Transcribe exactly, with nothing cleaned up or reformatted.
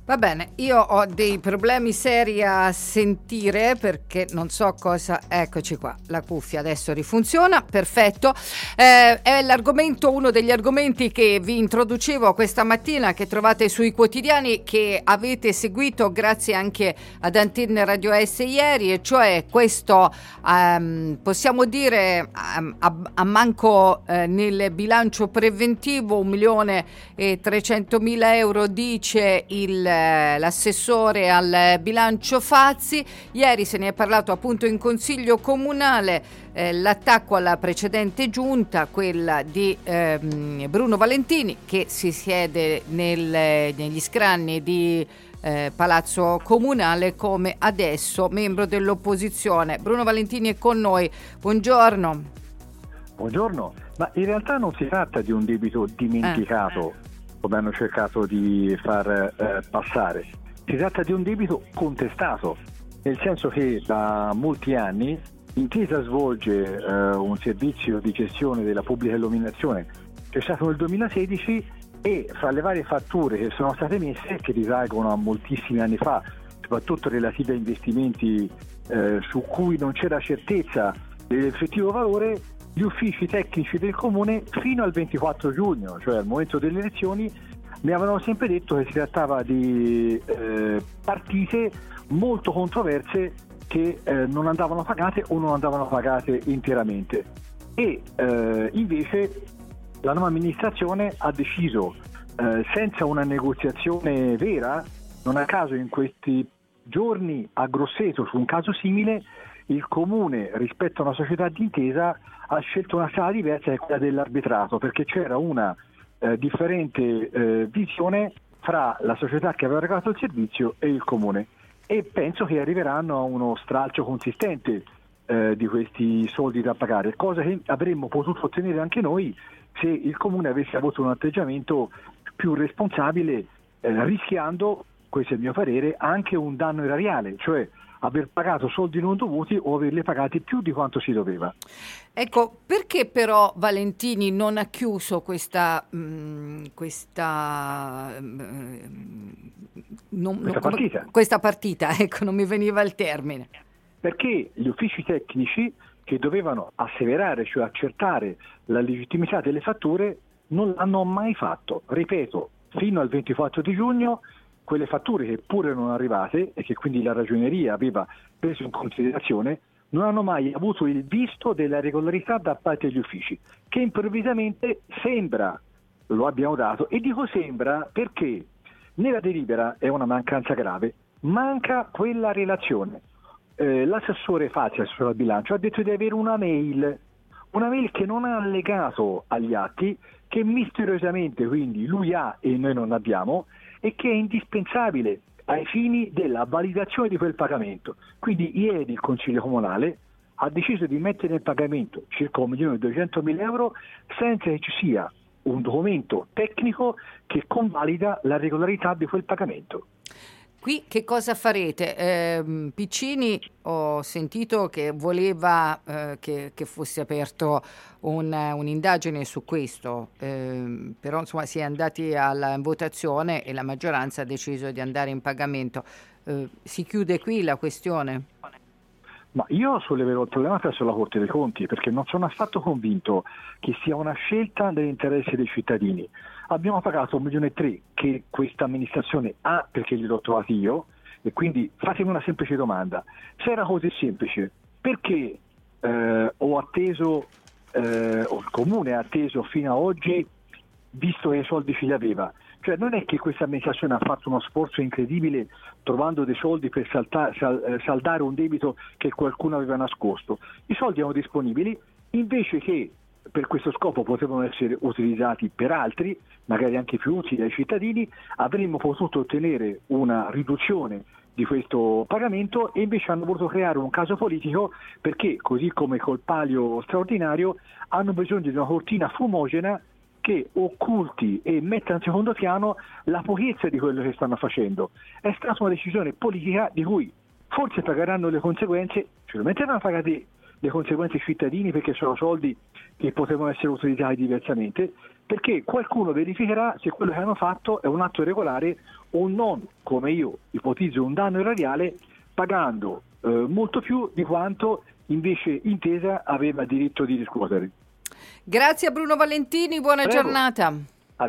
Va bene, io ho dei problemi seri a sentire perché non so cosa... Eccoci qua, la cuffia adesso rifunziona, perfetto. Eh, è l'argomento, uno degli argomenti che vi introducevo questa mattina, che trovate sui quotidiani, che avete seguito grazie anche ad Antenne Radio S ieri, e cioè questo, um, possiamo dire, um, a, a manco eh, nel bilancio preventivo, un milione e trecentomila euro, dice il l'assessore al bilancio Fazzi. Ieri se ne è parlato appunto in Consiglio Comunale, eh, l'attacco alla precedente giunta, quella di ehm, Bruno Valentini, che si siede nel, negli scranni di eh, Palazzo Comunale come adesso membro dell'opposizione. Bruno Valentini è con noi, buongiorno. Buongiorno, ma in realtà non si tratta di un debito dimenticato, eh. come hanno cercato di far eh, passare. Si tratta di un debito contestato, nel senso che da molti anni Intesa svolge eh, un servizio di gestione della pubblica illuminazione che è stato nel duemilasedici, e fra le varie fatture che sono state messe, che risalgono a moltissimi anni fa, soprattutto relative a investimenti eh, su cui non c'era certezza dell'effettivo valore, gli uffici tecnici del comune fino al ventiquattro giugno, cioè al momento delle elezioni, mi avevano sempre detto che si trattava di eh, partite molto controverse che eh, non andavano pagate o non andavano pagate interamente. E eh, invece la nuova amministrazione ha deciso, eh, senza una negoziazione vera, non a caso in questi giorni a Grosseto su un caso simile, il comune rispetto a una società d'intesa ha scelto una strada diversa, che è quella dell'arbitrato, perché c'era una eh, differente eh, visione fra la società che aveva regalato il servizio e il comune, e penso che arriveranno a uno stralcio consistente eh, di questi soldi da pagare, cosa che avremmo potuto ottenere anche noi se il comune avesse avuto un atteggiamento più responsabile, eh, rischiando, questo è il mio parere, anche un danno erariale, cioè aver pagato soldi non dovuti o averli pagati più di quanto si doveva. Ecco, perché però Valentini non ha chiuso questa mh, questa mh, non, questa, non, partita. questa partita, ecco, non mi veniva il termine. Perché gli uffici tecnici che dovevano asseverare, cioè accertare la legittimità delle fatture, non l'hanno mai fatto. Ripeto, fino al ventiquattro di giugno quelle fatture che pure erano arrivate e che quindi la ragioneria aveva preso in considerazione non hanno mai avuto il visto della regolarità da parte degli uffici, che improvvisamente sembra lo abbiamo dato. E dico sembra perché nella delibera è una mancanza grave, manca quella relazione. Eh, l'assessore Fazzi, assessore al bilancio, ha detto di avere una mail, una mail che non ha allegato agli atti, che misteriosamente quindi lui ha e noi non abbiamo, e che è indispensabile ai fini della validazione di quel pagamento. Quindi ieri il Consiglio Comunale ha deciso di mettere in pagamento circa un milione e duecentomila euro senza che ci sia un documento tecnico che convalida la regolarità di quel pagamento. Qui che cosa farete? Eh, Piccini, ho sentito che voleva eh, che, che fosse aperto un, un'indagine su questo, eh, però insomma si è andati alla votazione e la maggioranza ha deciso di andare in pagamento. Eh, si chiude qui la questione? Ma io solleverò il problema presso la Corte dei Conti, perché non sono affatto convinto che sia una scelta nell'interesse dei cittadini. Abbiamo pagato un milione e tre che questa amministrazione ha perché gliel'ho trovati io, e quindi fatemi una semplice domanda: se era così semplice, perché eh, ho atteso, eh, o il comune ha atteso fino a oggi, visto che i soldi ce li aveva? Cioè non è che questa amministrazione ha fatto uno sforzo incredibile trovando dei soldi per salta, sal, saldare un debito che qualcuno aveva nascosto. I soldi erano disponibili, invece che per questo scopo potevano essere utilizzati per altri, magari anche più utili ai cittadini, avremmo potuto ottenere una riduzione di questo pagamento, e invece hanno voluto creare un caso politico perché, così come col palio straordinario, hanno bisogno di una cortina fumogena che occulti e metta in secondo piano la pochezza di quello che stanno facendo. È stata una decisione politica di cui forse pagheranno le conseguenze, sicuramente hanno pagato le conseguenze i cittadini, perché sono soldi che potevano essere utilizzati diversamente, perché qualcuno verificherà se quello che hanno fatto è un atto irregolare o non, come io ipotizzo, un danno erariale, pagando eh, molto più di quanto invece Intesa aveva diritto di riscuotere. Grazie a Bruno Valentini, buona Prego. giornata.